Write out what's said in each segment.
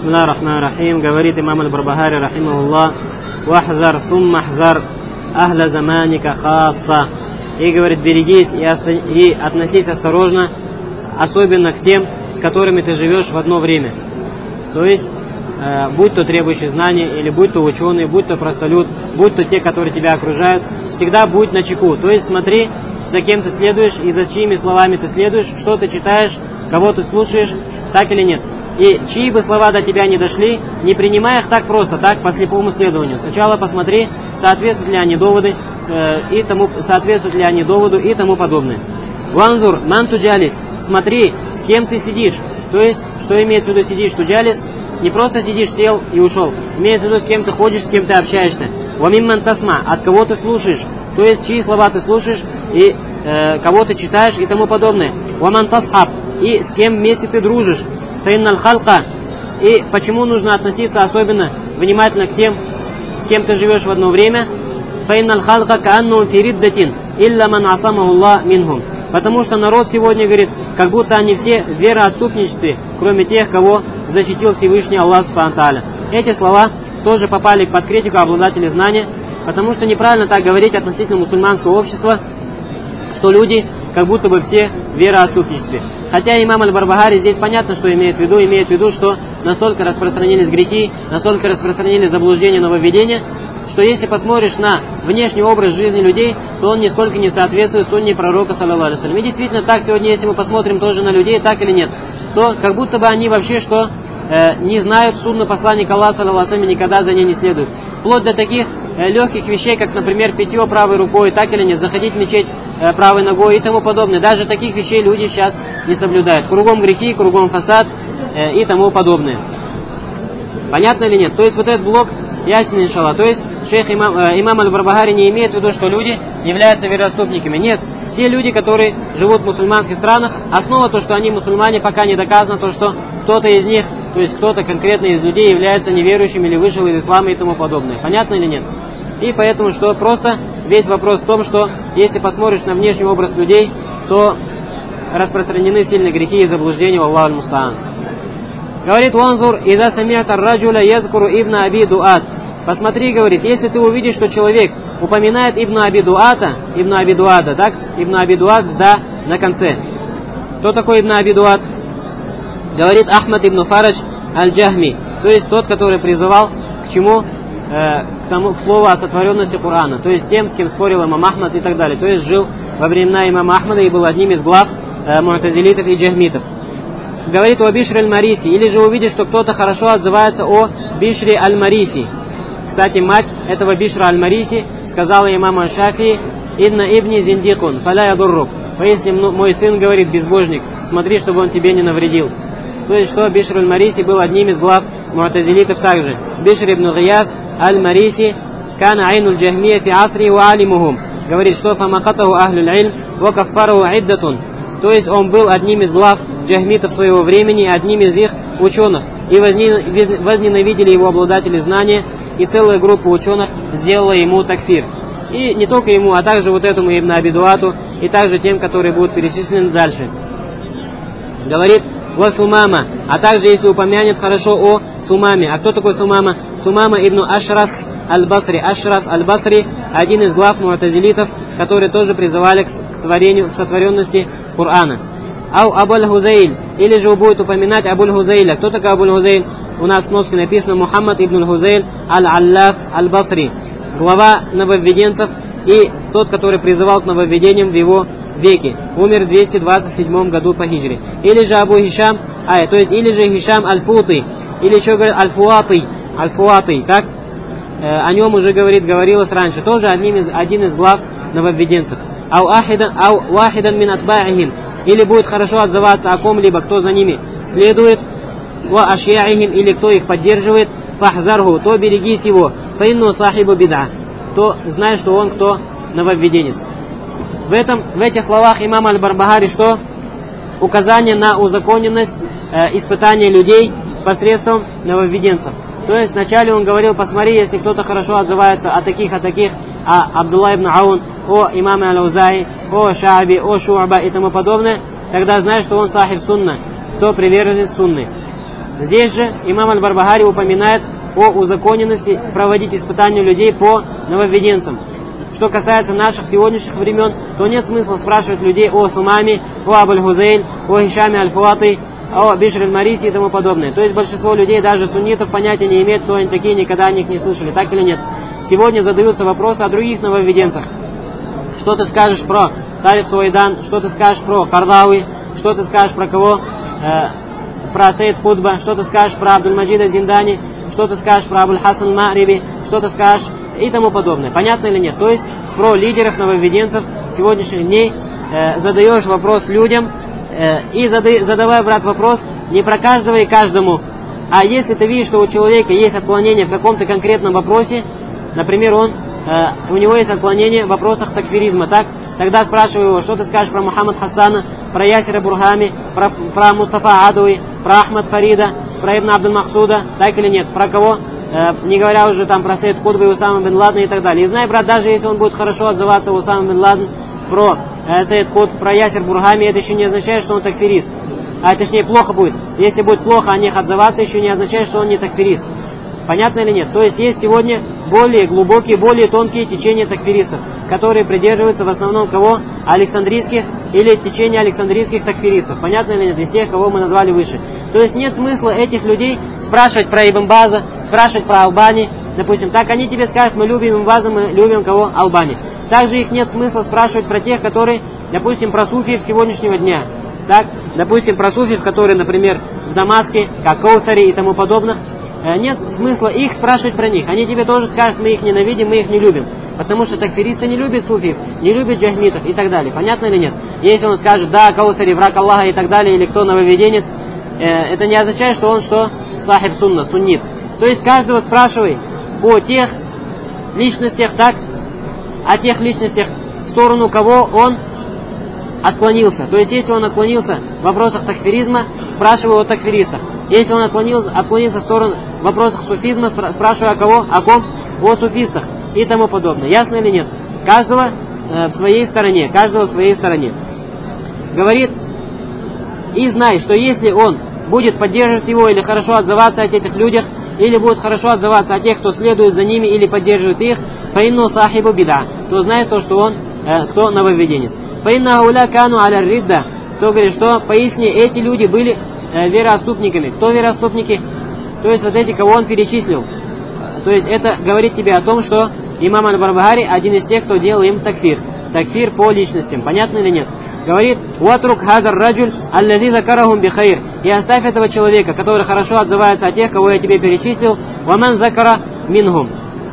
Бисмиллахир рахманир рахим. Говорит имам аль-Барбахари, рахимахуллах: «Вахзар сумма хзар ахля заманика хасса». И говорит, берегись и относись осторожно, особенно к тем, с которыми ты живешь в одно время. То есть, будь то требующий знаний, или будь то ученый, будь то простолюд, будь то те, которые тебя окружают, всегда будь начеку. То есть смотри, за кем ты следуешь и за чьими словами ты следуешь, что ты читаешь, кого ты слушаешь, так или нет. И чьи бы слова до тебя не дошли, не принимай их так просто, так по слепому следованию. Сначала посмотри, соответствуют ли они доводу и тому подобное. Ванзур ман туджалис, смотри, с кем ты сидишь. То есть, что имеется в виду сидишь, туджалис? Не просто сидишь, сел и ушел. Имеется в виду, с кем ты ходишь, с кем ты общаешься. Вамимман тасма, от кого ты слушаешь. То есть, чьи слова ты слушаешь и кого ты читаешь и тому подобное. Ваман тасхаб, и с кем вместе ты дружишь. Фаинналь халка, и почему нужно относиться особенно внимательно к тем, с кем ты живешь в одно время. Фаинналь халка каанну фириддатин, илля ман асамахуллах минхум. Потому что народ сегодня говорит, как будто они все в вероотступничестве, кроме тех, кого защитил Всевышний Аллах Субхану Тааля. Эти слова тоже попали под критику обладателей знания, потому что неправильно так говорить относительно мусульманского общества, что люди как будто бы все в вероотступничестве. Хотя имам аль-Барбахари здесь понятно, что имеет в виду, что настолько распространились грехи, настолько распространились заблуждения, нововведения, что если посмотришь на внешний образ жизни людей, то он нисколько не соответствует сунне пророка, саллаллаху алейхи ва саллям. И действительно так сегодня, если мы посмотрим тоже на людей, так или нет, то как будто бы они вообще не знают сунну посланника Аллаха, саллаллаху алейхи ва саллям, и никогда за ней не следуют. Вплоть до таких легких вещей, как, например, питье правой рукой, так или нет, заходить в мечеть правой ногой и тому подобное. Даже таких вещей люди сейчас не соблюдают. Кругом грехи, кругом фасад и тому подобное. Понятно или нет? То есть вот этот блок ясен, иншаллах. То есть имам аль-Барбахари не имеет в виду, что люди являются вероотступниками. Нет. Все люди, которые живут в мусульманских странах, основа то, что они мусульмане, пока не доказано, то, что кто-то из них, то есть кто-то конкретно из людей является неверующим или вышел из ислама и тому подобное. Понятно или нет? И поэтому, что просто весь вопрос в том, что если посмотришь на внешний образ людей, то распространены сильные грехи и заблуждения, Аллаху аль-мустаан. Говорит Ванзур, «Иза сами'та ар-раджуля язкуру ибн Аби Дуат». Посмотри, говорит, если ты увидишь, что человек упоминает Ибн Аби Дуата, так? Ибн Аби Дуат с «да» на конце. Кто такой Ибн Аби Дуат? Говорит Ахмад ибн Фарадж аль-Джахми, то есть тот, который призывал к чему? К слову о сотворенности Корана, то есть тем, с кем спорил имам Ахмад и так далее. То есть жил во времена имама Ахмада и был одним из глав му'тазилитов и джахмитов. Говорит о Бишре аль-Мариси, или же увидишь, что кто-то хорошо отзывается о Бишре аль-Мариси. Кстати, мать этого Бишра аль-Мариси сказала имаму Шафии: «Инна ибни зиндикун, фаля ядуррук». Если мой сын говорит безбожник, смотри, чтобы он тебе не навредил. То есть, что Бишр аль-Мариси был одним из глав му'тазилитов также. Бишр ибн Гияс аль-Мариси кана айнуль джахмия фи асри ва алимухум. Говорит, что фамакатаху ахлюль илм ва каффараху иддатун. То есть, он был одним из глав джахмитов своего времени, одним из их ученых. И возненавидели его обладатели знания, и целая группа ученых сделала ему такфир. И не только ему, а также вот этому Ибн Аби Дуату, и также тем, которые будут перечислены дальше. Говорит «Ва Сумама», а также если упомянет хорошо о Сумаме. А кто такой Сумама? Сумама ибн Ашрас аль-Басри. Ашрас аль-Басри, один из глав му'тазилитов, которые тоже призывали к сотворенности Корана. Ау Абуль-Хузейль, или же будет упоминать Абуль-Хузейля. Кто такой Абуль-Хузейль? У нас в носке написано Мухаммад ибн Хузейль аль-Аллаф аль-Басри, глава нововведенцев и тот, который призывал к нововведениям в его веке. Умер в 227 году по хиджре. Или же Абу Хишам, или же Хишам аль-Футы, или еще говорят аль-Фуаты, так? О нем уже говорилось раньше. Тоже один из глав нововведенцев. Ау вахидан мин атба'ихим, или будет хорошо отзываться о ком-либо, кто за ними следует, ва ашья'ихим, или кто их поддерживает, фахзарху, то берегись его, фаинну сахибу бид'a, то знай, что он кто нововведенец. В этих словах имам аль-Барбахари что? Указание на узаконенность испытания людей посредством нововведенцев. То есть вначале он говорил, посмотри, если кто-то хорошо отзывается о таких, о Абдулла ибн Аун, о имаме аль-Аузаи, о Шааби, о Шу'ба и тому подобное, тогда знаешь, что он сахиб сунна, кто приверженец сунны. Здесь же имам Аль-Барбахари упоминает о узаконенности проводить испытания людей по нововведенцам. Что касается наших сегодняшних времен, то нет смысла спрашивать людей о Сумаме, о Абуль-Хузейль, о Хишаме Аль-Фуати, о Бишр Аль-Мариси и тому подобное. То есть большинство людей, даже суннитов, понятия не имеют, кто они такие, никогда о них не слышали, так или нет. Сегодня задаются вопросы о других нововведенцах. Что ты скажешь про Тарик Суайдан, что ты скажешь про Кардауи, что ты скажешь про кого? Про Сейд Худба, что ты скажешь про Абдуль-Маджида Зиндани, что ты скажешь про Абуль-Хасан Ма'риби, что ты скажешь и тому подобное. Понятно или нет? То есть про лидеров нововведенцев сегодняшних дней задаешь вопрос людям, и задавай, брат, вопрос не про каждого и каждому, а если ты видишь, что у человека есть отклонение в каком-то конкретном вопросе, например, у него есть отклонение в вопросах такфиризма, так? Тогда спрашивай его, что ты скажешь про Мухаммад Хасана, про Ясира Бурхами, про Мустафа Адуи, про Ахмад Фарида, про Ибн Абдул Махсуда, так или нет? Про кого? Не говоря уже там про Сейд Кутбу и Усама бин Ладена и так далее. И знай, брат, даже если он будет хорошо отзываться Усама бин Ладен про Сейд Кутб, про Ясир Бурхами, это еще не означает, что он такфирист. А точнее, плохо будет. Если будет плохо о них отзываться, еще не означает, что он не такфирист. Понятно или нет? То есть есть сегодня более глубокие, более тонкие течения такфиристов, которые придерживаются в основном кого? Александрийских или течения александрийских такфиристов. Понятно или нет? Из тех, кого мы назвали выше. То есть нет смысла этих людей спрашивать про Ибн База, спрашивать про Албани. Допустим, так они тебе скажут, мы любим Ибн База, мы любим кого? Албани. Также их нет смысла спрашивать про тех, которые, допустим, про суфиев сегодняшнего дня. Так, допустим, про суфиев, которые, например, в Дамаске, как Каусари и тому подобных. Нет смысла их спрашивать про них. Они тебе тоже скажут, мы их ненавидим, мы их не любим. Потому что такфиристы не любят суфиев, не любят джахмитов и так далее. Понятно или нет? Если он скажет, да, Каусари, враг Аллаха и так далее, или кто нововведенец, это не означает, что он что? Сахиб сунна, суннит. То есть каждого спрашивай о тех личностях, так, о тех личностях, в сторону кого он отклонился. То есть если он отклонился в вопросах такфиризма, спрашивай о такфиристах. Если он отклонился в сторону в вопросах суфизма, спрашивай о кого? О ком? О суфистах и тому подобное. Ясно или нет? Каждого в своей стороне. Каждого в своей стороне. Говорит, и знай, что если он будет поддерживать его или хорошо отзываться о этих людях, или будет хорошо отзываться о тех, кто следует за ними или поддерживает их, фаинну сахибу бида, то знает то, что он кто нововведенец. Фаинна ауля кану аля ридда, то говорит, что поясни, эти люди были вероотступниками. Кто вероотступники? То есть вот эти, кого он перечислил. То есть это говорит тебе о том, что имам Аль-Барбахари один из тех, кто делал им такфир. Такфир по личностям. Понятно или нет? Говорит, «Ватрук хазар раджуль аллази закарахум бихайр». И оставь этого человека, который хорошо отзывается о тех, кого я тебе перечислил, «Ваман закара минхум».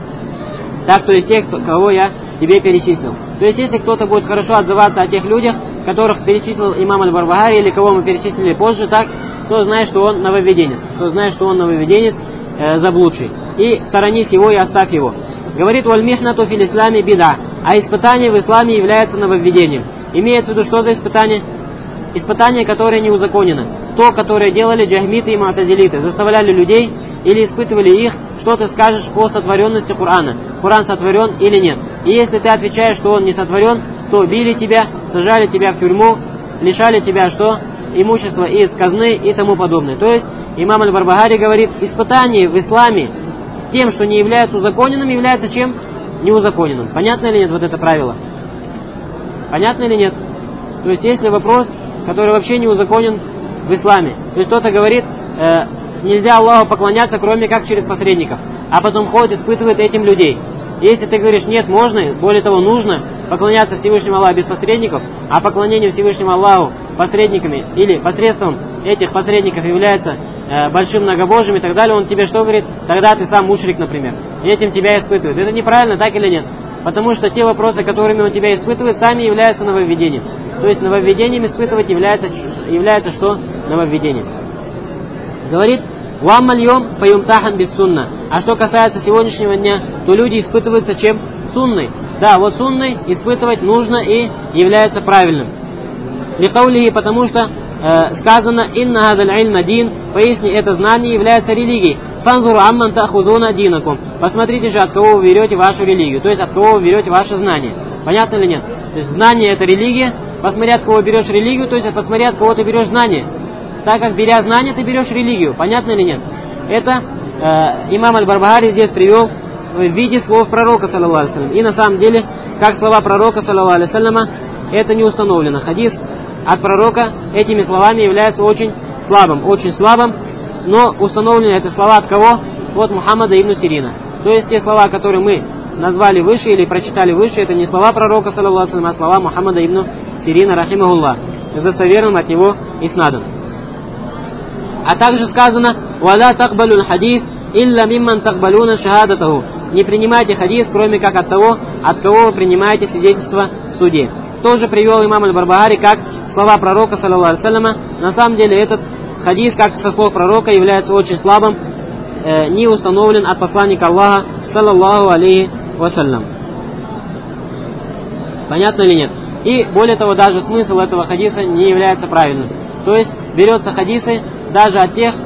Так, то есть тех, кого я тебе перечислил. То есть если кто-то будет хорошо отзываться о тех людях, которых перечислил имам Аль-Барбахари, или кого мы перечислили позже, так, то знает, что он нововведенец. То знает, что он нововведенец заблудший. И сторонись его и оставь его. Говорит, «Валь-михнату фил исламе бида». А испытание в исламе является нововведением. Имеется в виду, что за испытание? Испытание, которое не узаконено. То, которое делали джахмиты и му'тазилиты. Заставляли людей или испытывали их, что ты скажешь о сотворенности Корана. Коран сотворен или нет. И если ты отвечаешь, что он не сотворен, то били тебя, сажали тебя в тюрьму, лишали тебя что? Имущества из казны и тому подобное. То есть имам Аль-Барбахари говорит, испытание в исламе тем, что не является узаконенным, является чем? Неузаконенным. Понятно или нет вот это правило? Понятно или нет? То есть если вопрос, который вообще не узаконен в исламе. То есть кто-то говорит, нельзя Аллаху поклоняться, кроме как через посредников. А потом ходит, испытывает этим людей. Если ты говоришь, нет, можно, более того, нужно поклоняться Всевышнему Аллаху без посредников, а поклонение Всевышнему Аллаху посредниками или посредством этих посредников является большим многобожием и так далее, он тебе что говорит? Тогда ты сам мушрик, например. И этим тебя испытывает. Это неправильно, так или нет? Потому что те вопросы, которыми он тебя испытывает, сами являются нововведением. То есть нововведением испытывать является что? Нововведением. Говорит, «Ваммальем фаюмтахан без сунна». А что касается сегодняшнего дня, то люди испытываются чем? Сунной. Да, вот сунной испытывать нужно и является правильным. Ликаулихи, потому что сказано, «Инна хадаль ильма дин», поясни, это знание является религией. «Фанзуру амман тахузуна динакум». Посмотрите же, от кого вы берете вашу религию, то есть от кого вы берете ваше знание. Понятно или нет? То есть знание это религия, посмотри, от кого берешь религию, то есть посмотри, от кого ты берешь знание. Так как, беря знания, ты берешь религию. Понятно или нет? Это имам Аль-Барбахари здесь привел в виде слов пророка, саллаллаху алейхи вассалям. И на самом деле, как слова пророка, саллаллаху алейхи вассаляма, это не установлено. Хадис от пророка этими словами является очень слабым, но установлены эти слова от кого? От Мухаммада ибн Сирина. То есть те слова, которые мы назвали выше или прочитали выше, это не слова пророка, саллаллаху алейхи вассалям, а слова Мухаммада ибн Сирина, рахимахуллах, с достоверным от него иснадом. А также сказано: «Валя такбалюн хадис, илля мимман такбалюна шахадатаху». Не принимайте хадис, кроме как от того, от кого вы принимаете свидетельство в суде. Тоже привел имам Аль-Барбахари как слова пророка, саллаллаху алейхи вассаляма. На самом деле этот хадис, как со слов пророка, является очень слабым, не установлен от посланника Аллаха, саллаллаху алейхи вассалям. Понятно или нет? И более того, даже смысл этого хадиса не является правильным. То есть берутся хадисы даже от тех,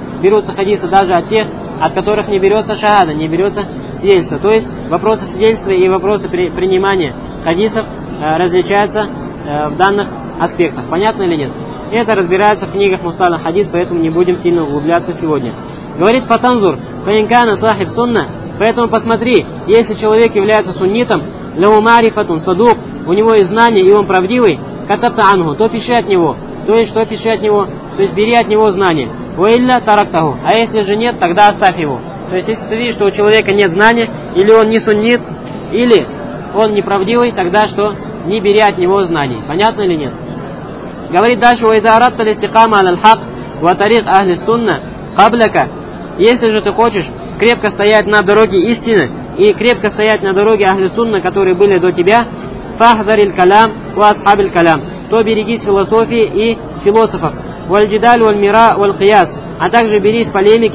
от которых не берется шахада, не берется свидетельство. То есть вопросы свидетельства и вопросы принимания хадисов различаются в данных аспектах. Понятно или нет? Это разбирается в книгах Мусталах хадис, поэтому не будем сильно углубляться сегодня. Говорит фатанзур, фаинкана сахиб сунна, поэтому посмотри, если человек является суннитом, лау марифатун садук, у него есть знание и он правдивый, катабта ангу, то пиши от него. То есть что пиши от него? То есть бери от него знания. Уилля тарактаху. А если же нет, тогда оставь его. То есть если ты видишь, что у человека нет знания, или он не суннит, или он неправдивый, тогда что? Не бери от него знаний. Понятно или нет? Говорит дальше: «Уайда арадта листикама аль-хак ва тарик ахли сунна кабляка». Если же ты хочешь крепко стоять на дороге истины и крепко стоять на дороге ахли сунна, которые были до тебя, фахдариль калям ва асхабиль калям, то берегись философии и философов, валь-джидаль валь-мира валь-кияс, а также берегись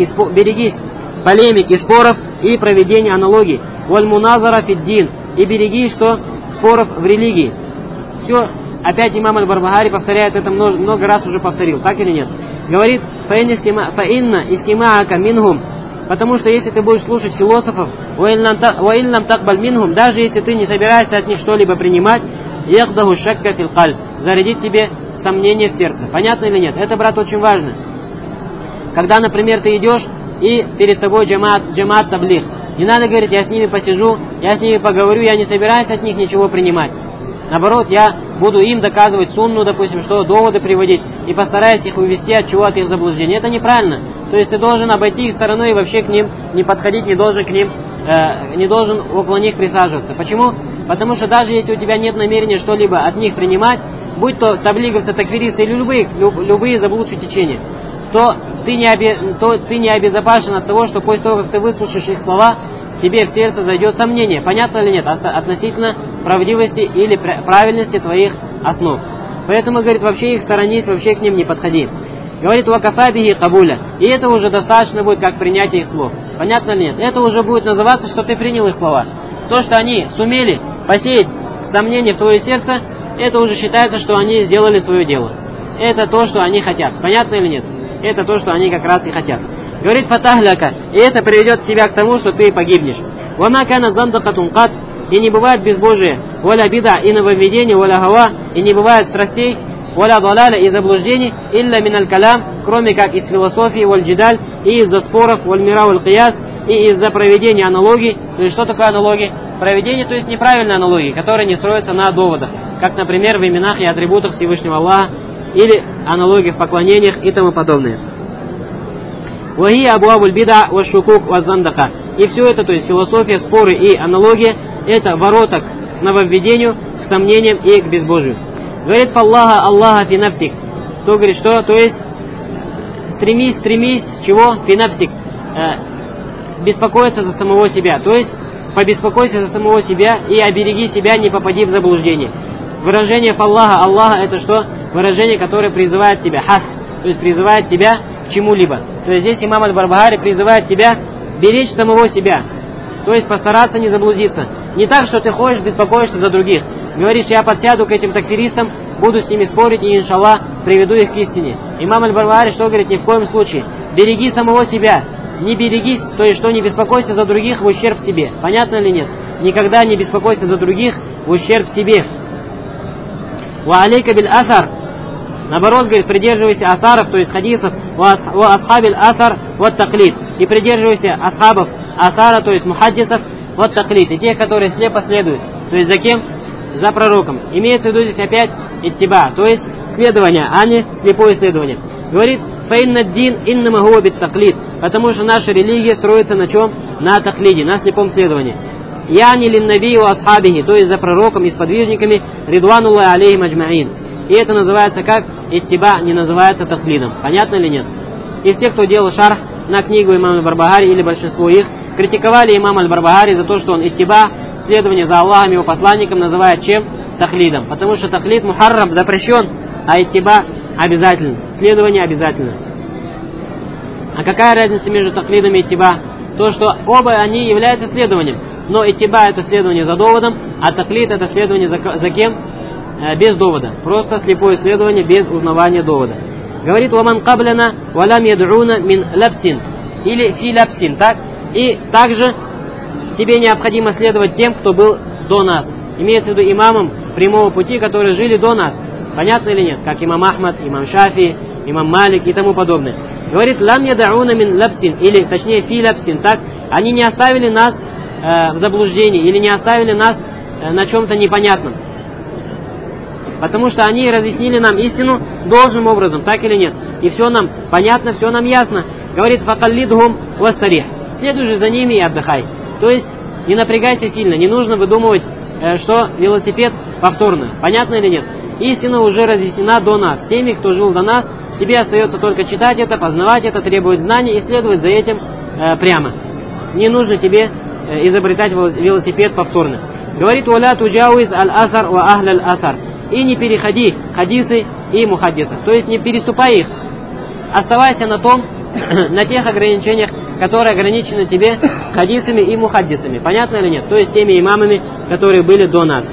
полемики, споров и проведения аналогий, валь-муназара фид-дин, и берегись что? Споров в религии. Все. Опять имам Аль-Барбахари повторяет это, много раз уже повторил, так или нет? Говорит: «Фаинна истимаака минхум», потому что если ты будешь слушать философов, «Ваиллам такбаль минхум», даже если ты не собираешься от них что-либо принимать, «Яхдаху шакка фил кальб», зарядит тебе сомнение в сердце. Понятно или нет? Это, брат, очень важно. Когда, например, ты идешь, и перед тобой джамаат таблих, не надо говорить: я с ними посижу, я с ними поговорю, я не собираюсь от них ничего принимать. Наоборот, я буду им доказывать сунну, допустим, что доводы приводить, и постараюсь их увести от чего, от их заблуждения. Это неправильно. То есть ты должен обойти их стороной и вообще к ним не подходить, не должен около них присаживаться. Почему? Потому что даже если у тебя нет намерения что-либо от них принимать, будь то таблиговцы, такфиристы или любые заблудшие течения, то ты не обезопасен от того, что после того, как ты выслушаешь их слова, тебе в сердце зайдет сомнение, понятно или нет, относительно правдивости или правильности твоих основ. Поэтому, говорит, вообще их сторонись, вообще к ним не подходи. Говорит: «Вакафа бихи кабуля». И это уже достаточно будет, как принятие их слов. Понятно или нет? Это уже будет называться, что ты принял их слова. То, что они сумели посеять сомнение в твое сердце, это уже считается, что они сделали свое дело. Это то, что они хотят. Понятно или нет? Это то, что они как раз и хотят. Говорит: «Фатахляка», и это приведет тебя к тому, что ты погибнешь. «Вама кана зандакатун кат», и не бывает безбожия, «Валя бида», и нововведений, «Валя гава», и не бывает страстей, «Валя далаля», и заблуждений, «Илля миналь калям», кроме как из философии, «Валь-джидаль», и из-за споров, «Валь-мира валь-кияс», и из-за проведения аналогий. То есть что такое аналогии? Проведение, то есть неправильные аналогии, которые не строятся на доводах, как, например, в именах и атрибутах Всевышнего Аллаха, или аналогии в поклонениях и тому подобное. «Вахи абуабуль бида ва шукук ва зандака». И все это, то есть философия, споры и аналогия, это ворота к нововведению, к сомнениям и к безбожию. Говорит: «Фаллаха Аллаха фи нафсик». То говорит, что? То есть стремись, чего? Фи нафсик. Беспокоиться за самого себя. То есть побеспокойся за самого себя и обереги себя, не попади в заблуждение. Выражение «Фаллаха Аллаха» это что? Выражение, которое призывает тебя. Хас. То есть призывает тебя к чему-либо. То есть здесь имам Аль-Барбахари призывает тебя беречь самого себя. То есть постараться не заблудиться. Не так, что ты ходишь, беспокоишься за других. Говоришь: я подсяду к этим такфиристам, буду с ними спорить и, иншаллах, приведу их к истине. Имам Аль-Барбахари что говорит? Ни в коем случае. Береги самого себя. Не берегись, то есть что не беспокойся за других в ущерб себе. Понятно или нет? Никогда не беспокойся за других в ущерб себе. «Ва алейка биль асар». Наоборот, говорит, придерживайся асаров, то есть хадисов, ва асхабиль асар, вот таклид. И придерживайся асхабов асара, то есть мухаддисов, вот таклид. И тех, которые слепо следуют. То есть за кем? За пророком. Имеется в виду здесь опять иттиба, то есть следование, а не слепое следование. Говорит, фаинна дин иннама хуа бит таклид. Потому что наша религия строится на чем? На таклиде, на слепом следовании. Яни лин набию асхабихи, то есть за пророком и сподвижниками, ридвануллахи алейхим аджмаин. И это называется как? Иттиба, не называется таклидом. Понятно или нет? Из тех, кто делал шарх на книгу имама аль-Барбахари или большинство их, критиковали имама аль-Барбахари за то, что он иттиба, следование за Аллахом и его посланником, называет чем? Таклидом. Потому что таклид мухаррам запрещен, а иттиба обязательно. Следование обязательно. А какая разница между таклидом и иттиба? То, что оба они являются следованием. Но иттиба это следование за доводом, а таклид это следование за кем? Без довода. Просто слепое следование без узнавания довода. Говорит, «Ваман кабляна валям ядруна мин лапсин» или «фи лапсин». Так? И также тебе необходимо следовать тем, кто был до нас. Имеется в виду имамам прямого пути, которые жили до нас. Понятно или нет? Как имам Ахмад, имам Шафи, имам Малик и тому подобное. Говорит, «Лам ядруна мин лапсин» или точнее «фи лапсин». Так? Они не оставили нас в заблуждении или не оставили нас на чем-то непонятном. Потому что они разъяснили нам истину должным образом, так или нет. И все нам понятно, все нам ясно. Говорит, факаллидхум вастарих. Следуй же за ними и отдыхай. То есть не напрягайся сильно, не нужно выдумывать, что велосипед повторно. Понятно или нет? Истина уже разъяснена до нас. Теми, кто жил до нас, тебе остается только читать это, познавать это, требовать знаний и следовать за этим прямо. Не нужно тебе изобретать велосипед повторно. Говорит, «Валя туджауиз аль-асар ва ахля аль-асар». И не переходи хадисы и мухаддисов. То есть не переступай их. Оставайся на том, на тех ограничениях, которые ограничены тебе хадисами и мухаддисами. Понятно или нет? То есть теми имамами, которые были до нас.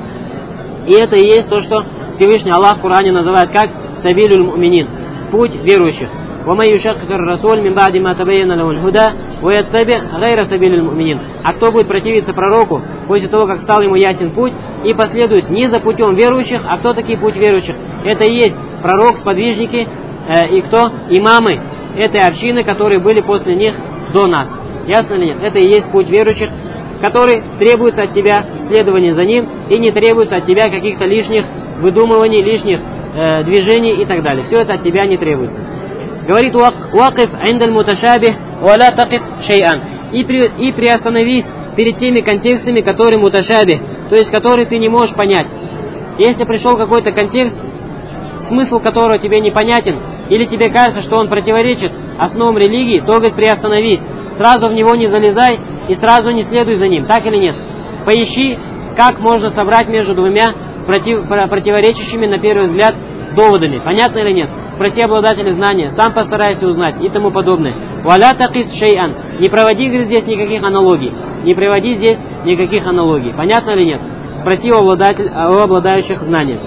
И это и есть то, что Всевышний Аллах в Коране называет как «сабилюль муминин», путь верующих. وَمَنْ يُشَقِّقِ الرَّسُولَ مِنْ بَعْدِ مَا تَبَيَّنَ لَهُ الْهُدَى وَيَتَّبِعْ غَيْرَ سَبِيلِ الْمُؤْمِنِينَ. А кто будет противиться пророку после того, как стал ему ясен путь, и последует не за путем верующих, а кто такие путь верующих? Это и есть пророк, сподвижники и кто? Имамы этой общины, которые были после них до нас. Ясно или нет? Это и есть путь верующих, который требуется от тебя следование за ним, и не требуется от тебя каких-то лишних выдумываний, лишних движений и так далее. Все это от тебя не требуется. Говорит, «Вакиф индаль муташабих, валя такис шейан». И приостановись перед теми контекстами, которые муташабих, то есть которые ты не можешь понять. Если пришел какой-то контекст, смысл которого тебе непонятен, или тебе кажется, что он противоречит основам религии, то, говорит, приостановись. Сразу в него не залезай и сразу не следуй за ним. Так или нет? Поищи, как можно собрать между двумя противоречащими на первый взгляд доводами. Понятно или нет? Спроси обладателя знания, сам постарайся узнать и тому подобное. «Валя такис шейан». Не проводи, говорит, здесь никаких аналогий. Не приводи здесь никаких аналогий. Понятно или нет? Спроси у обладающих знанием.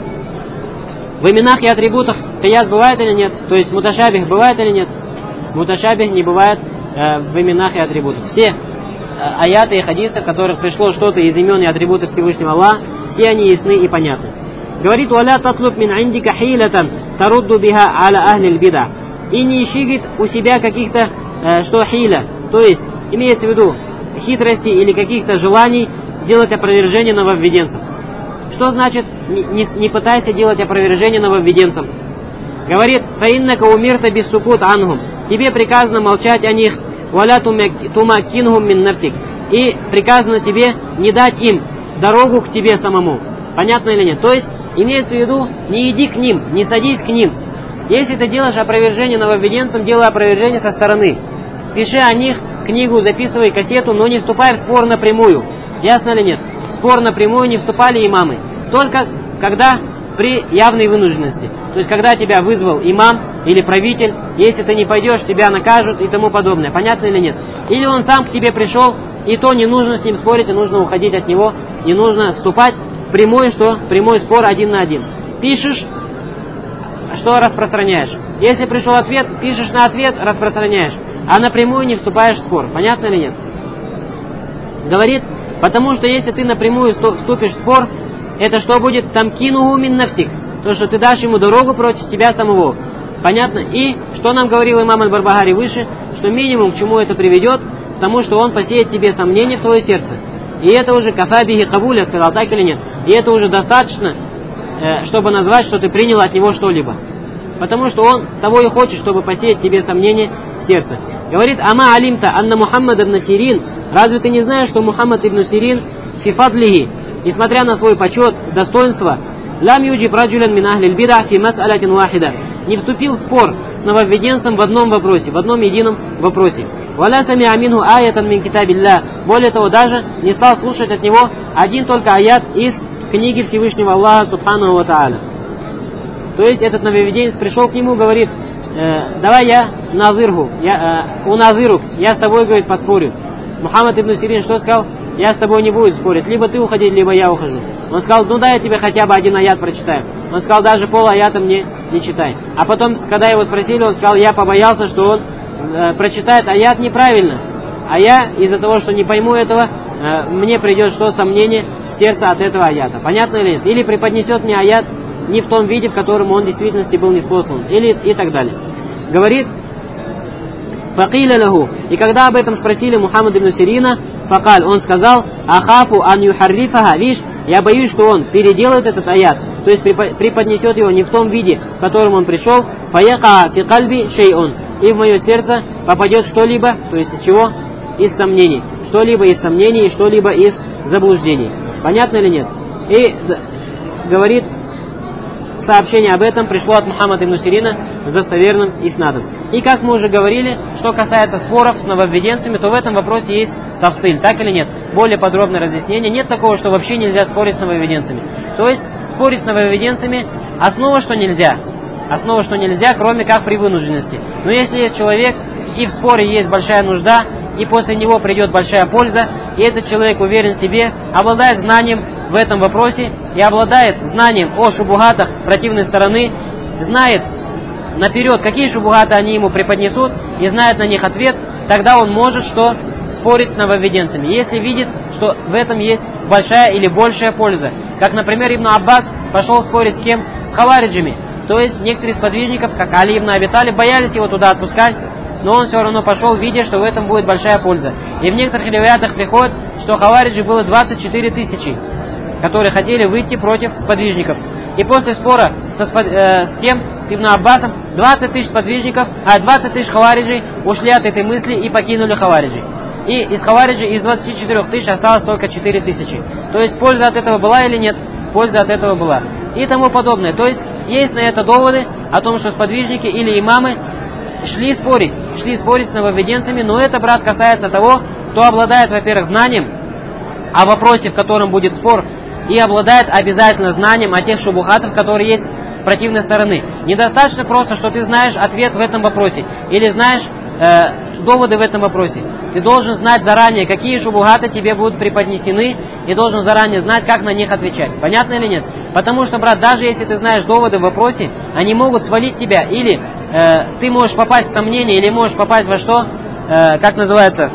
В именах и атрибутах кияс бывает или нет? То есть муташабих бывает или нет? Муташабих не бывает в именах и атрибутах. Все аяты и хадисы, в которых пришло что-то из имен и атрибутов Всевышнего Аллаха, все они ясны и понятны. Говорит, «Валя татлуб мин индика хилатан тарудду биха аля ахлиль бида». И не ищи, говорит, у себя каких-то, что хиля, то есть имеется в виду хитрости или каких-то желаний делать опровержение нововведенцам. Что значит не пытайся делать опровержение нововведенцам? Говорит, «Фаиннака умирта биссукут анхум». Тебе приказано молчать о них. «Валя тумаккинхум мин нафсик». И приказано тебе не дать им дорогу к тебе самому. Понятно или нет? То есть имеется в виду, не иди к ним, не садись к ним. Если ты делаешь опровержение нововведенцам, делай опровержение со стороны. Пиши о них книгу, записывай кассету, но не вступай в спор напрямую. Ясно или нет? В спор напрямую не вступали имамы. Только когда при явной вынужденности. То есть когда тебя вызвал имам или правитель, если ты не пойдешь, тебя накажут и тому подобное. Понятно или нет? Или он сам к тебе пришел, и то не нужно с ним спорить, и нужно уходить от него, не нужно вступать в прямой спор один на один. Пишешь, что распространяешь. Если пришел ответ, пишешь на ответ, распространяешь. А напрямую не вступаешь в спор. Понятно или нет? Говорит, потому что если ты напрямую вступишь в спор, это что будет? Тамкинуху мин нафсик. то, что ты дашь ему дорогу против тебя самого. Понятно? И что нам говорил имам Аль-Барбахари выше, что минимум, к чему это приведет, к тому, что он посеет тебе сомнения в твое сердце. И это уже кафабихи кабуля, сказал, так или нет? И это уже достаточно, чтобы назвать, что ты принял от него что-либо. Потому что он того и хочет, чтобы посеять тебе сомнения в сердце. Говорит, ама алимта анна Мухаммад ибн Сирин, разве ты не знаешь, что Мухаммад ибн Сирин фифадлихи, несмотря на свой почет, достоинство, лам юджиб раджулян мин ахлил бида фи мас'алятин вахида, не вступил в спор с нововведенцем в одном вопросе, в одном едином вопросе. Валя самиа минху аятан мин китабилля, более того, даже не стал слушать от него один только аят из книги Всевышнего Аллаха Субханаху ва Тааля. То есть этот нововведенец пришел к нему, говорит, давай я назирху, уназирук, я с тобой, говорит, поспорю. Мухаммад ибн Сирин что сказал? Я с тобой не буду спорить, либо ты уходи, либо я ухожу. Он сказал, ну дай я тебе хотя бы один аят прочитаю. Он сказал, даже пол аята мне не читай. А потом, когда его спросили, он сказал, я побоялся, что он прочитает аят неправильно. А я из-за того, что не пойму этого, мне придет что? Сомнение в сердце от этого аята. Понятно или нет? Или преподнесет мне аят не в том виде, в котором он в действительности был ниспослан. Или и так далее. Говорит, факиля лаху. И когда об этом спросили Мухаммад ибн Сирина, факаль, он сказал, ахафу ан юхаррифаха, видишь, я боюсь, что он переделает этот аят, то есть преподнесет его не в том виде, в котором он пришел, фаяка фи кальби шейун, и в мое сердце попадет что-либо, то есть из чего? Из сомнений. Что-либо из сомнений и что-либо из заблуждений. Понятно или нет? И говорит, сообщение об этом пришло от Мухаммада ибн Сирина с достоверным иснадом. И как мы уже говорили, что касается споров с нововведенцами, то в этом вопросе есть тафсиль, так или нет? Более подробное разъяснение. Нет такого, что вообще нельзя спорить с нововведенцами. То есть спорить с нововведенцами основа, что нельзя. Основа, что нельзя, кроме как при вынужденности. Но если есть человек, и в споре есть большая нужда, и после него придет большая польза, и этот человек уверен в себе, обладает знанием в этом вопросе и обладает знанием о шубухатах противной стороны, знает наперед, какие шубухаты они ему преподнесут, и знает на них ответ, тогда он может что? Спорить с нововведенцами, если видит, что в этом есть большая или большая польза. Как, например, Ибн Аббас пошел спорить с кем? С хавариджами. То есть некоторые сподвижников, как Али ибн Аби Талиб, боялись его туда отпускать, но он все равно пошел, видя, что в этом будет большая польза. И в некоторых риваятах приходит, что хавариджи было 24 тысячи, которые хотели выйти против сподвижников. И после спора с кем? С Ибн Аббасом, 20 тысяч сподвижников, 20 тысяч хавариджей ушли от этой мысли и покинули хавариджей. И из хавариджей из 24 тысяч осталось только 4 тысячи. То есть польза от этого была или нет? Польза от этого была. И тому подобное. То есть есть на это доводы о том, что сподвижники или имамы шли спорить с нововведенцами, но это, брат, касается того, кто обладает, во-первых, знанием о вопросе, в котором будет спор, и обладает обязательно знанием о тех шубухатах, которые есть с противной стороны. Недостаточно просто, что ты знаешь ответ в этом вопросе, или знаешь доводы в этом вопросе. Ты должен знать заранее, какие шубухаты тебе будут преподнесены, и должен заранее знать, как на них отвечать. Понятно или нет? Потому что, брат, даже если ты знаешь доводы в вопросе, они могут свалить тебя, или ты можешь попасть в сомнение, или можешь попасть во что? Как называется?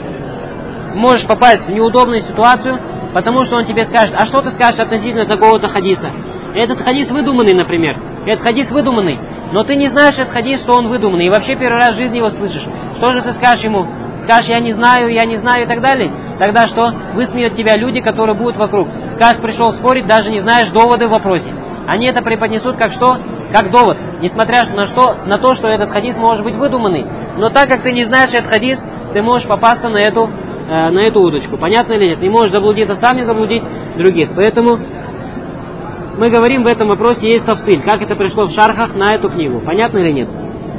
Можешь попасть в неудобную ситуацию, потому что он тебе скажет, а что ты скажешь относительно такого-то хадиса? Этот хадис выдуманный, например. Этот хадис выдуманный. Но ты не знаешь этот хадис, что он выдуманный. И вообще первый раз в жизни его слышишь. Что же ты скажешь ему? Скажешь, я не знаю и так далее. Тогда что? Высмеют тебя люди, которые будут вокруг. Скажешь, пришел спорить, даже не знаешь доводы в вопросе. Они это преподнесут как что? Как довод. Несмотря на то, что этот хадис может быть выдуманный. Но так как ты не знаешь этот хадис, ты можешь попасться на эту удочку. Понятно или нет? Не можешь заблудиться сам, не заблудить других. Поэтому мы говорим, в этом вопросе есть тафсиль. Как это пришло в шархах на эту книгу. Понятно или нет?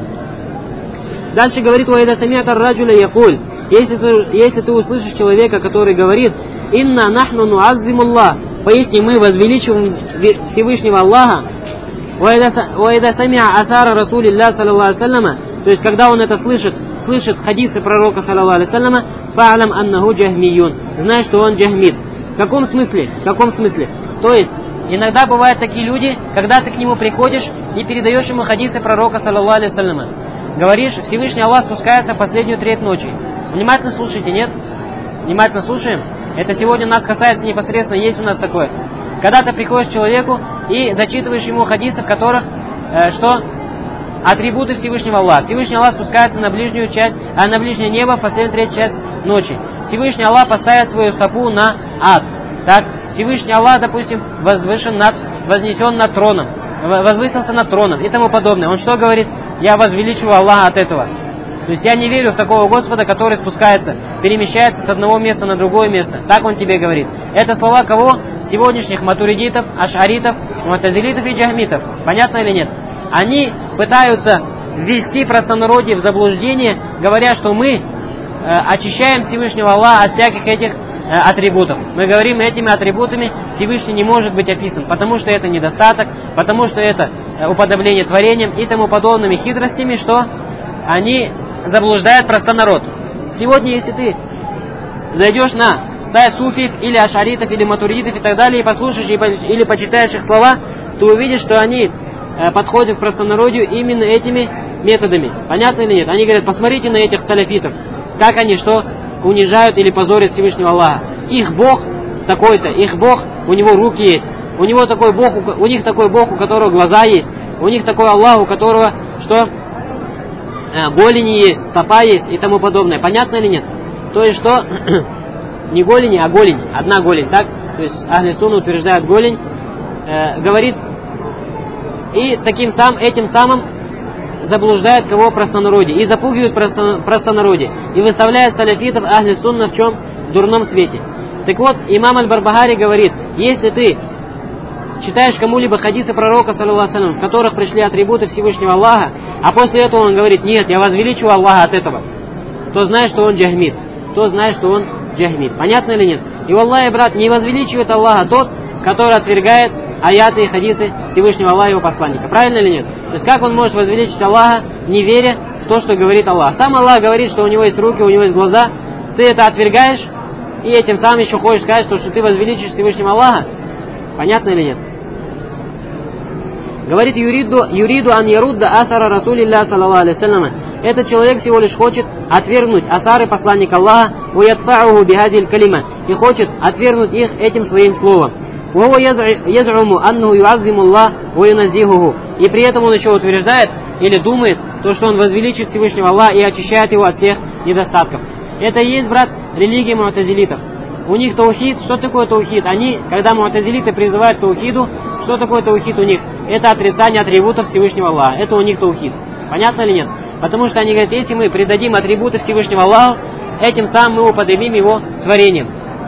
Дальше говорит, «Ваида самиата раджуля якуль». Если ты услышишь человека, который говорит, «Инна нахну нуаззимуллах». Поясни, мы возвеличиваем Всевышнего Аллаха. «Ваида самиа асара расулилля саллаллаху алейхи». То есть, когда он это слышит хадисы пророка саллаллаху алейхи, «Фа'алам аннаху джахмиюн». Знай, что он джахмид. В каком смысле? То есть, иногда бывают такие люди, когда ты к нему приходишь и передаешь ему хадисы пророка саллаллаху алейхи. Говоришь, Всевышний Аллах спускается в последнюю треть ночи. Внимательно слушайте, нет? Внимательно слушаем. Это сегодня нас касается непосредственно, есть у нас такое. Когда ты приходишь к человеку и зачитываешь ему хадисы, в которых что? Атрибуты Всевышнего Аллаха. Всевышний Аллах спускается на ближнюю часть, на ближнее небо в последнюю треть часть ночи. Всевышний Аллах поставит свою стопу на ад. Так, Всевышний Аллах, допустим, вознесен над троном, возвысился над троном и тому подобное. Он что говорит? Я возвеличиваю Аллаха от этого. То есть я не верю в такого Господа, который спускается, перемещается с одного места на другое место. Так он тебе говорит. Это слова кого? Сегодняшних матуридитов, ашаритов, му'тазилитов и джахмитов. Понятно или нет? Они пытаются ввести простонародье в заблуждение, говоря, что мы очищаем Всевышнего Аллаха от всяких этих атрибутов. Мы говорим, этими атрибутами Всевышний не может быть описан, потому что это недостаток, потому что это уподобление творением и тому подобными хитростями, что они заблуждают простонарод. Сегодня, если ты зайдешь на сайт суфиев или ашаритов, или матуридитов и так далее, и послушаешь или почитаешь их слова, то увидишь, что они подходят к простонародью именно этими методами. Понятно или нет? Они говорят, посмотрите на этих саляфитов, как они что унижают или позорят Всевышнего Аллаха. Их Бог такой-то, их Бог, у него руки есть, у них такой Бог, у которого глаза есть, у них такой Аллах, у которого что голени есть, стопа есть и тому подобное. Понятно или нет? То есть что не голени, а голень, одна голень, так? То есть Ахли Сунна утверждает голень, говорит, и этим самым заблуждает кого? Простонародье. И запугивают простонародье. И выставляет саляфитов Ахли Сунна в чем? В дурном свете. Так вот, имам Аль-Барбахари говорит, если ты читаешь кому-либо хадисы пророка, саллаллаху алейхи, в которых пришли атрибуты Всевышнего Аллаха, а после этого он говорит, нет, я возвеличиваю Аллаха от этого, то знаешь, что он джахмит. Понятно или нет? И валлахи, брат, не возвеличивает Аллаха тот, который отвергает аяты и хадисы Всевышнего Аллаха и его посланника. Правильно или нет? То есть как он может возвеличить Аллаха, не веря в то, что говорит Аллах? Сам Аллах говорит, что у него есть руки, у него есть глаза. Ты это отвергаешь, и этим самым еще хочешь сказать, что ты возвеличишь Всевышнего Аллаха. Понятно или нет? Говорит, юриду ан ярудда асара расулилля саллаллаху алейхи вассаляма. Этот человек всего лишь хочет отвергнуть асары посланника Аллаха, уядфа'уху бихадиль калима, и хочет отвергнуть их этим своим словом. И при этом он еще утверждает или думает, то, что он возвеличит Всевышнего Аллаха и очищает его от всех недостатков. Это и есть, брат, религия му'тазилитов. У них таухид. Что такое таухид? Они, когда му'тазилиты призывают к таухиду, что такое таухид у них? Это отрицание атрибутов Всевышнего Аллаха. Это у них таухид. Понятно или нет? Потому что они говорят, если мы придадим атрибуты Всевышнего Аллаха, этим самым мы уподобим его творением.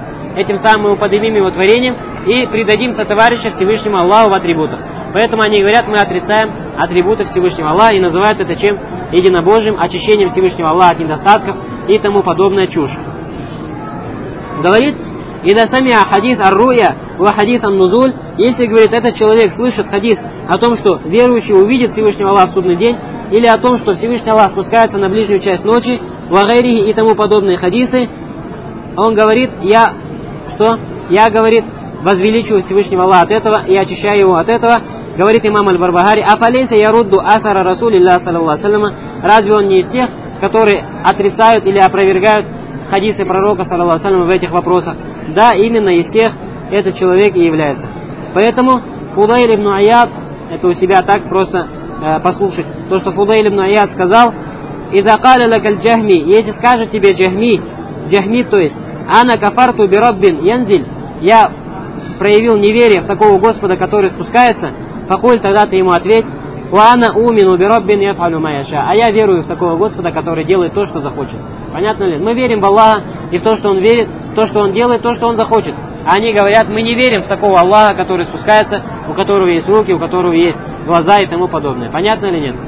И придадим сотоварища Всевышнему Аллаху в атрибутах. Поэтому они говорят, мы отрицаем атрибуты Всевышнего Аллаха и называют это чем? Единобожием, очищением Всевышнего Аллаха от недостатков и тому подобная чушь. Говорит, «Ида самиа хадис ар-руя ва хадис ан-нузуль», если, говорит, этот человек слышит хадис о том, что верующий увидит Всевышнего Аллаха в судный день, или о том, что Всевышний Аллах спускается на ближнюю часть ночи, ва гайрихи и тому подобные хадисы, он говорит, я, говорит, возвеличиваю Всевышнего Аллаха от этого и очищаю его от этого. Говорит имам Аль-Барбахари, «Афалейса ярудду асара расулилля саллаллаху алейхи, разве он не из тех, которые отрицают или опровергают хадисы пророка, саллаллаху алейхи, в этих вопросах?» Да, именно из тех этот человек и является. Поэтому Фудайль ибн Аяд, это у себя так просто послушать, то, что Фудайль ибн Аяд сказал, «Иза каля лакаль джахми», если скажет тебе джахми, то есть, «Ана кафарту би раббин янзиль», я проявил неверие в такого Господа, который спускается, факуль, тогда ты ему ответь, «Ва-ана умину би раббин яфалю ма яша», а я верую в такого Господа, который делает то, что захочет. Понятно ли? Мы верим в Аллаха и в то, что Он верит, то, что Он делает, то, что Он захочет. А они говорят, мы не верим в такого Аллаха, который спускается, у которого есть руки, у которого есть глаза и тому подобное. Понятно или нет?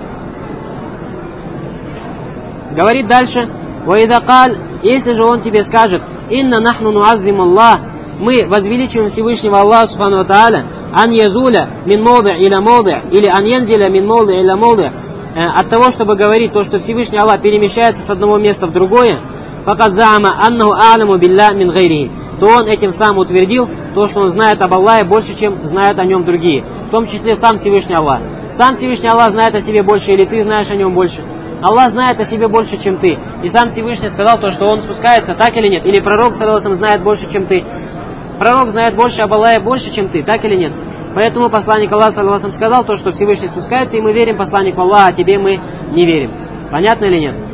Говорит дальше, «Ваидакаль», если же он тебе скажет, «Инна нахну нуаззим Аллах», мы возвеличиваем Всевышнего Аллаха субхану ва тааля, «Ан язуля мин молди иля молди», или «Ан янзиля мин молди иля молди», от того, чтобы говорить то, что Всевышний Аллах перемещается с одного места в другое, «Факад заама аннаху а'ламу билля мин гайрихи», то он этим сам утвердил то, что он знает об Аллахе больше, чем знают о нем другие, в том числе сам Всевышний Аллах. Сам Всевышний Аллах знает о себе больше, или ты знаешь о нем больше? Аллах знает о себе больше, чем ты. И сам Всевышний сказал то, что он спускается, так или нет? Или пророк, саллаллаху алейхи, знает больше, чем ты? Пророк знает больше об Аллахе больше, чем ты, так или нет? Поэтому посланник Аллаха саллаллаху алейхи ва саллям сказал то, что Всевышний спускается, и мы верим посланнику Аллаха, а тебе мы не верим. Понятно или нет?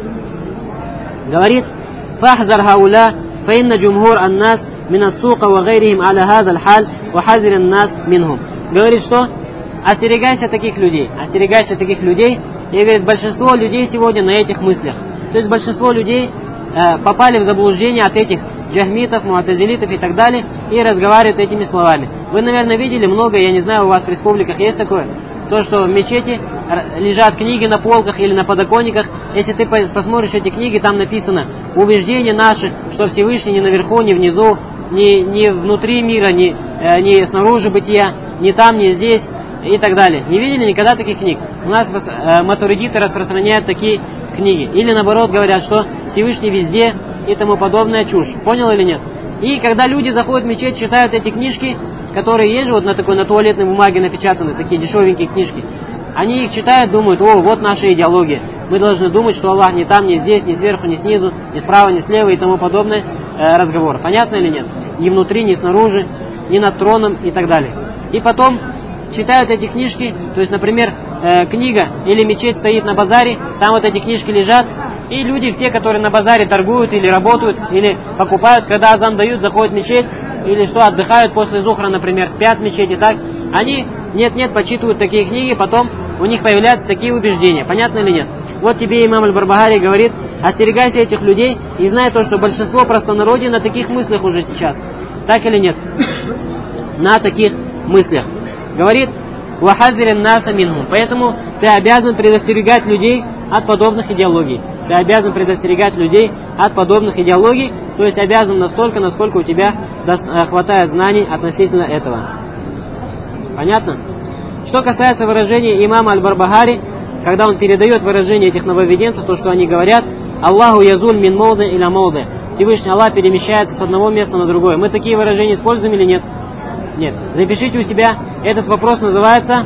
Говорит: «Фахзар хауля, фаинна джумхур аннас мин ас-сука ва гайрихим аля хаза аль-халь, ва хазир ан-нас минхум». Говорит, что остерегайся таких людей, остерегайся таких людей. И говорит, большинство людей сегодня на этих мыслях. То есть большинство людей попали в заблуждение от этих джахмитов, муатазилитов и так далее, и разговаривают этими словами. Вы, наверное, видели много, я не знаю, у вас в республиках есть такое, то, что в мечети лежат книги на полках или на подоконниках. Если ты посмотришь эти книги, там написано убеждение наше, что Всевышний не наверху, не внизу, не внутри мира, не снаружи бытия, не там, не здесь и так далее. Не видели никогда таких книг? У нас матуридиты распространяют такие книги. Или наоборот говорят, что Всевышний везде и тому подобная чушь. Понял или нет? И когда люди заходят в мечеть, читают эти книжки, которые есть же вот на туалетной бумаге напечатаны, такие дешевенькие книжки, они их читают, думают: о, вот наша идеология. Мы должны думать, что Аллах не там, не здесь, ни сверху, ни снизу, ни справа, ни слева и тому подобное разговор. Понятно или нет? Ни внутри, ни снаружи, ни над троном и так далее. И потом читают эти книжки, то есть, например, книга или мечеть стоит на базаре, там вот эти книжки лежат, и люди все, которые на базаре торгуют или работают, или покупают, когда азан дают, заходят в мечеть, или что, отдыхают после зухра, например, спят в мечети, так, они нет-нет почитывают такие книги, потом у них появляются такие убеждения. Понятно или нет? Вот тебе имам Аль-Барбахари говорит: остерегайся этих людей и знай то, что большинство простонародья на таких мыслях уже сейчас. Так или нет? На таких мыслях. Говорит: «Вахазирин наса минхум». Поэтому ты обязан предостерегать людей от подобных идеологий. Ты обязан предостерегать людей от подобных идеологий, то есть обязан настолько, насколько у тебя хватает знаний относительно этого. Понятно? Что касается выражения имама Аль-Барбахари, когда он передает выражение этих нововведенцев, то, что они говорят: «Аллаху язуль мин мауды иля мауды». Всевышний Аллах перемещается с одного места на другое. Мы такие выражения используем или нет? Нет. Запишите у себя. Этот вопрос называется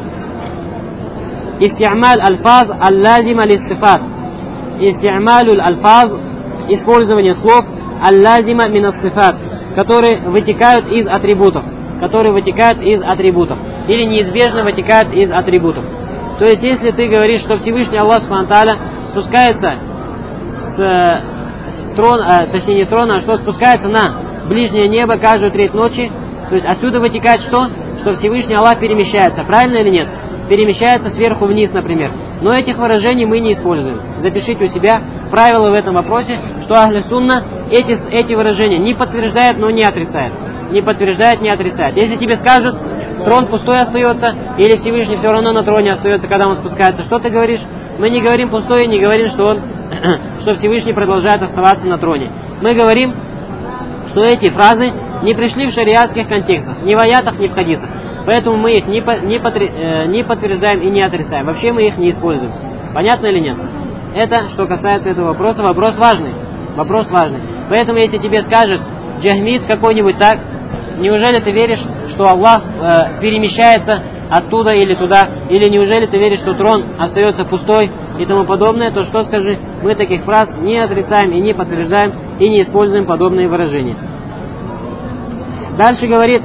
«Исти'маль альфаз аль-лазима лис-сифат». «Исти'малю альфаз» – использование слов аль-лазима мин-ас-сифат, которые вытекают из атрибутов. Которые вытекают из атрибутов. Или неизбежно вытекают из атрибутов. То есть, если ты говоришь, что Всевышний Аллах Субхану ва Тааля спускается с трона, точнее не трона, а что спускается на ближнее небо каждую треть ночи, то есть отсюда вытекает что? Что Всевышний Аллах перемещается. Правильно или нет? Перемещается сверху вниз, например. Но этих выражений мы не используем. Запишите у себя правила в этом вопросе, что Ахлю Сунна эти выражения не подтверждает, но не отрицает. Не подтверждает, не отрицает. Если тебе скажут, трон пустой остается, или Всевышний все равно на троне остается, когда он спускается, что ты говоришь? Мы не говорим пустой, не говорим, что Всевышний продолжает оставаться на троне. Мы говорим, что эти фразы не пришли в шариатских контекстах, ни в аятах, ни в хадисах. Поэтому мы их не подтверждаем и не отрицаем. Вообще мы их не используем. Понятно или нет? Это, что касается этого вопроса, вопрос важный. Вопрос важный. Поэтому, если тебе скажет джахмит какой-нибудь так, неужели ты веришь, что Аллах перемещается оттуда или туда? Или неужели ты веришь, что трон остается пустой и тому подобное? То что скажи? Мы таких фраз не отрицаем и не подтверждаем и не используем подобные выражения. Дальше говорит: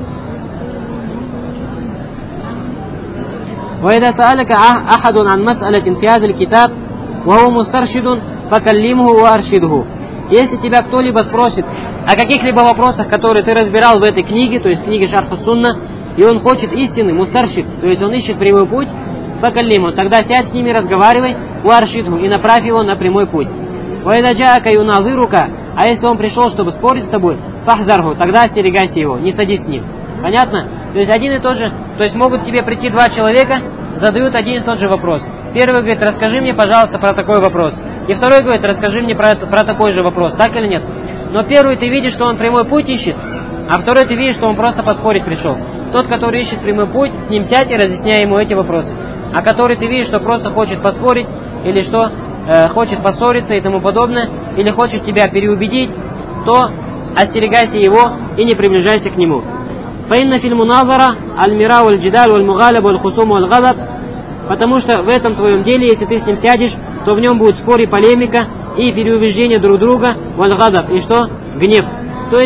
وإذا سألك أحد عن مسألة في هذا الكتاب وهو مسترشد فكلمه وأرشده. Если тебя кто-либо спросит о каких-либо вопросах, которые ты разбирал в этой книге, то есть книге Шарх ас-Сунна, и он хочет истины, мустаршид, то есть он ищет прямой путь, факаллиму, тогда сядь с ними, разговаривай, уаршидху, и направь его на прямой путь. وإذا جاءك يناظرك, а если он пришел, чтобы спорить с тобой, фахзарху, тогда остерегайся его, не садись с ним. Понятно? То есть один и тот же, то есть могут к тебе прийти два человека, задают один и тот же вопрос. Первый говорит: расскажи мне, пожалуйста, про такой вопрос. И второй говорит: расскажи мне про такой же вопрос. Так или нет? Но первый ты видишь, что он прямой путь ищет, а второй ты видишь, что он просто поспорить пришел. Тот, который ищет прямой путь, с ним сядь и разъясняй ему эти вопросы. А который ты видишь, что просто хочет поспорить, или что хочет поссориться и тому подобное, или хочет тебя переубедить, то остерегайся его и не приближайся к нему. فإن في المناظرة المراء والجدال والمغالبة والخصوم والغضب, потому что в этом твоем деле, если ты с ним сядешь, то в нем будет спор и полемика, и переубеждение друг друга, валь-гадаб, и что? Гнев. То есть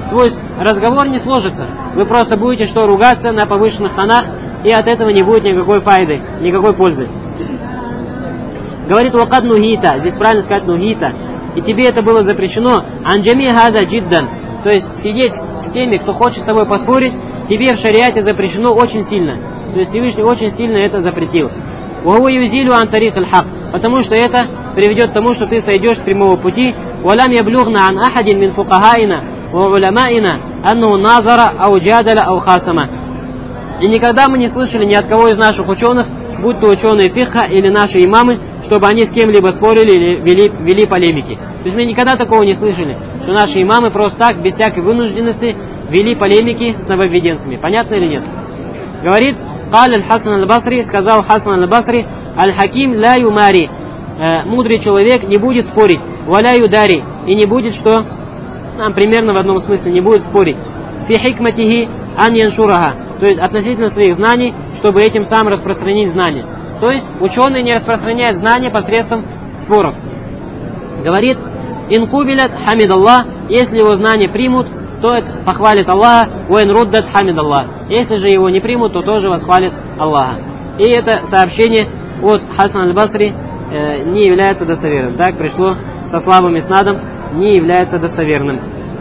твой разговор не сложится. Вы просто будете что, ругаться на повышенных тонах, и от этого не будет никакой файды, никакой пользы. Говорит, вакад нухита, здесь правильно сказать нухита, и тебе это было запрещено, анджами хада джиддан, то есть сидеть с теми, кто хочет с тобой поспорить, тебе в шариате запрещено очень сильно. То есть Всевышний очень сильно это запретил. Вахуа юзилю ан тарик аль-хак, потому что это приведет к тому, что ты сойдешь с прямого пути. Валам яблюгна ан ахадин мин фукахаина ва уламаина анну назара ау джадала ау хасама. И никогда мы не слышали ни от кого из наших ученых, будь то ученые фикха или наши имамы, чтобы они с кем-либо спорили или вели полемики. То есть мы никогда такого не слышали, что наши имамы просто так, без всякой вынужденности, вели полемики с нововведенцами. Понятно или нет? Говорит, قال الحسن البصري, сказал Хасан аль-Басри, аль-Хаким ла юмари, мудрый человек не будет спорить, валя юдари, и не будет что? Примерно в одном смысле, не будет спорить. Фи хикматихи ан яншураха, то есть относительно своих знаний, чтобы этим самым распространить знания. То есть ученые не распространяют знания посредством споров. Говорит, инкубилят хамид Аллах, если его знания примут, то это похвалит Аллаха, уэн руддат хамид Аллах. Если же его не примут, то тоже восхвалит Аллаха. И это сообщение от Хасан аль-Басри не является достоверным. Так пришло со слабым иснадом, не является достоверным.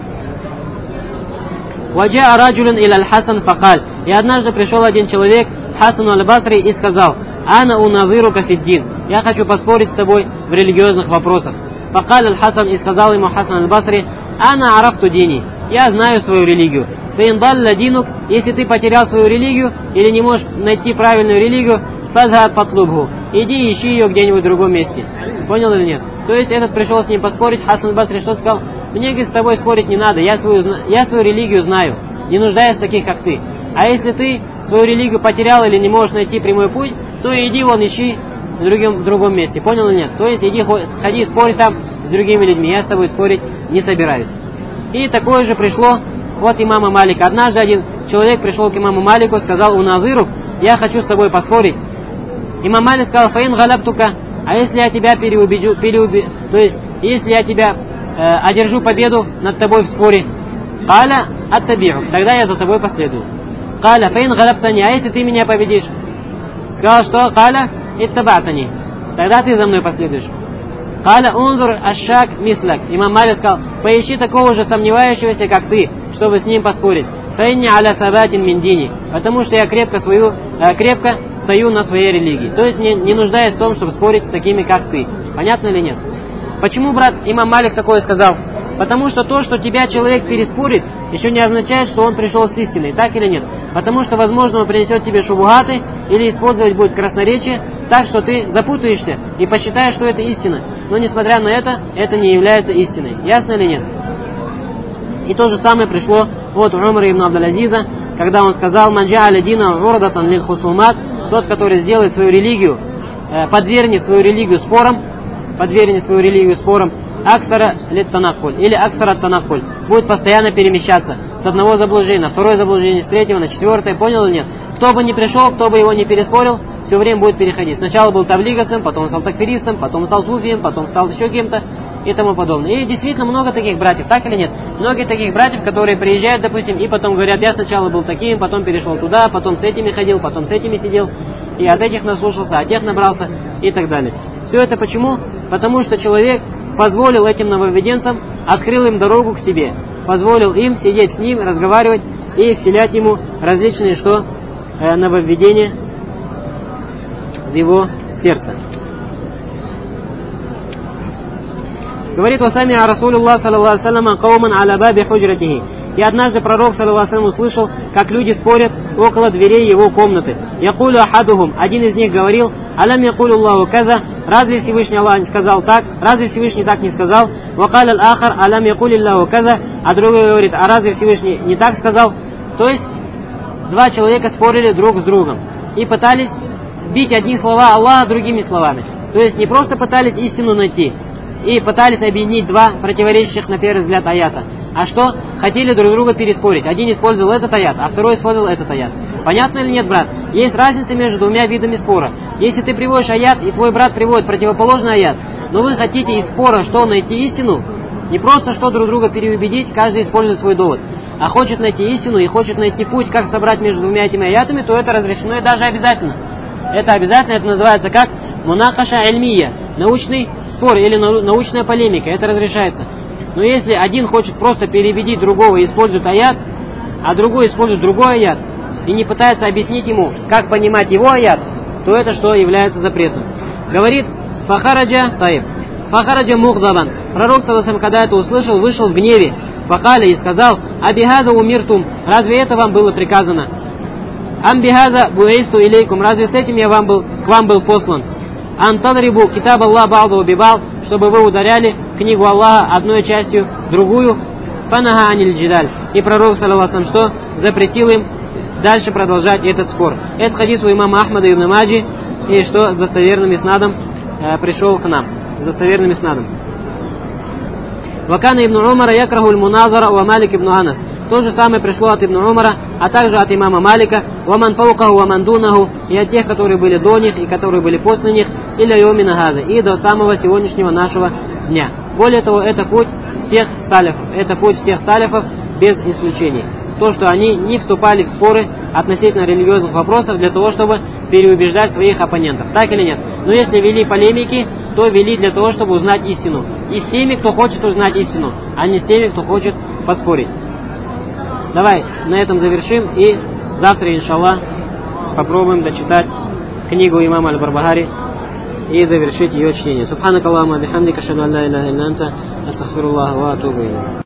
Ваджа раджулун иля аль-Хасан факаль. И однажды пришел один человек Хасану аль-Басри и сказал, ана уназирука фиддин, я хочу поспорить с тобой в религиозных вопросах. Факаль аль-Хасан, и сказал ему Хасан аль-Басри, ана арафту дини, я знаю свою религию. Фаиндалла динук, если ты потерял свою религию или не можешь найти правильную религию, фазхаб фатлубху, иди ищи ее где-нибудь в другом месте. Понял или нет? То есть этот пришел с ним поспорить, Хасан аль-Басри что сказал? Мне, говорит, с тобой спорить не надо, я свою религию знаю, не нуждаюсь в таких, как ты. А если ты свою религию потерял или не можешь найти прямой путь, то иди вон ищи в другом месте. Понял или нет? То есть иди, ходи, спорь там с другими людьми, я с тобой спорить не собираюсь. И такое же пришло от имама Малика. Однажды один человек пришел к имаму Малику, сказал, уназирук, я хочу с тобой поспорить. Имам Малик сказал, фаин галабтука, а если я тебя то есть если я тебя одержу победу над тобой в споре, каля аттабиу, тогда я за тобой последую. Каля фаин галабтани, а если ты меня победишь? Сказал, что каля иттабатани, тогда ты за мной последуешь. Каля унзур ашак мислак, имам Малик сказал, поищи такого же сомневающегося, как ты, чтобы с ним поспорить. Фаинни аля сабатин мин дини, потому что я крепко стою на своей религии. То есть не нуждаюсь в том, чтобы спорить с такими, как ты. Понятно или нет? Почему, брат, имам Малик такое сказал? Потому что то, что тебя человек переспорит, еще не означает, что он пришел с истиной. Так или нет? Потому что, возможно, он принесет тебе шубухаты или использовать будет красноречие, так что ты запутаешься и посчитаешь, что это истина. Но, несмотря на это не является истиной. Ясно или нет? И то же самое пришло от Умара ибн Абдул-Азиза, когда он сказал, «Манджа'аля дина урдатан лил хусумат», тот, который сделает свою религию, подвергнет свою религию спорам, аксара лит танакуль, или аксара танакуль, будет постоянно перемещаться с одного заблуждения на второе заблуждение, с третьего на четвертое, понял или нет? Кто бы ни пришел, кто бы его не переспорил, все время будет переходить. Сначала был таблигатцем, потом стал такфиристом, потом стал суфием, потом стал еще кем-то и тому подобное. И действительно много таких братьев, так или нет? Многие таких братьев, которые приезжают, допустим, и потом говорят, я сначала был таким, потом перешел туда, потом с этими ходил, потом с этими сидел, и от этих наслушался, от тех набрался и так далее. Все это почему? Потому что человек позволил этим нововведенцам, открыл им дорогу к себе, позволил им сидеть с ним, разговаривать и вселять ему различные нововведения в его сердце. Говорит, «Васами Расулуллах саллаллаху алейхи вассалям кауман аля баби худжратихи». И однажды пророк саллаллаху алейхи вассалям услышал, как люди спорят около дверей его комнаты. «Якулю ахадухум», один из них говорил, «Алям якулю Аллаху каза», разве Всевышний Аллах не сказал так, разве Всевышний так не сказал, «Вакаль аль-ахар алям якулю Аллаху каза», а другой говорит, а разве Всевышний не так сказал? То есть два человека спорили друг с другом и пытались бить одни слова Аллаха другими словами. То есть не просто пытались истину найти и пытались объединить два противоречащих на первый взгляд аята, а что? Хотели друг друга переспорить. Один использовал этот аят, а второй использовал этот аят. Понятно или нет, брат? Есть разница между двумя видами спора. Если ты приводишь аят, и твой брат приводит противоположный аят, но вы хотите из спора что, найти истину? Не просто что друг друга переубедить, каждый использует свой довод. а хочет найти истину и хочет найти путь, как собрать между двумя этими аятами, то это разрешено и даже обязательно. Это обязательно, это называется как мунакаша ильмия, научный спор или научная полемика, это разрешается. Но если один хочет просто переубедить другого и использует аят, а другой использует другой аят, и не пытается объяснить ему, как понимать его аят, то это что является запретом. Говорит Фахараджа мухдабан. Пророк, когда это услышал, вышел в гневе. Факаля и сказал: Абихаза умиртум, разве это вам было приказано? Амбихаза буэйсту илейкум, разве с этим я к вам был послан? Антадрибу китаб Аллах ба'ду бибал, чтобы вы ударяли книгу Аллаха одной частью другую. Фанага аниль джидаль. И пророк, саллаллаху что? Запретил им дальше продолжать этот спор. Это хадис у имама Ахмада ибн Маджи, и что с достоверным иснадом пришел к нам. С достоверным иснадом. Вакана ибн Умара якрахуль муназара ва Малик ибн Анас. То же самое пришло от ибн Умара, а также от имама Малика, ваман фаукаху ваман дунаху, и от тех, которые были до них и которые были после них, или йомина хаза, и до самого сегодняшнего нашего дня. Более того, это путь всех салифов. Это путь всех салифов без исключений. То, что они не вступали в споры относительно религиозных вопросов для того, чтобы переубеждать своих оппонентов. Так или нет? Но если вели полемики, то вели для того, чтобы узнать истину. И с теми, кто хочет узнать истину, а не с теми, кто хочет поспорить. Давай на этом завершим и завтра, иншаллах, попробуем дочитать книгу имама Аль-Барбахари и завершить ее чтение. Субханакаллахумма бихамдика, ашхаду ан ла иляха илля анта, астагфируллаха ва атубу илейх.